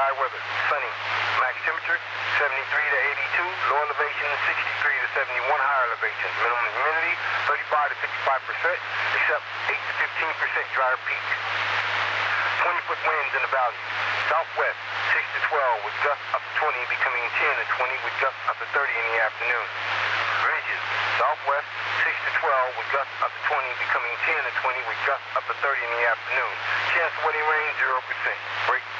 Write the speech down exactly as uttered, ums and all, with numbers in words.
Sky weather, sunny. Max temperature, seventy-three to eighty-two. Low elevation, sixty-three to seventy-one. Higher elevation. Minimum humidity, thirty-five to fifty-five percent, except eight to fifteen percent drier peak. twenty-foot winds in the valley. Southwest, six to twelve with gusts up to twenty, becoming ten to twenty with gusts up to thirty in the afternoon. Ridges, southwest, six to twelve with gusts up to twenty, becoming ten to twenty with gusts up to thirty in the afternoon. Chance of wedding rain, zero percent. Break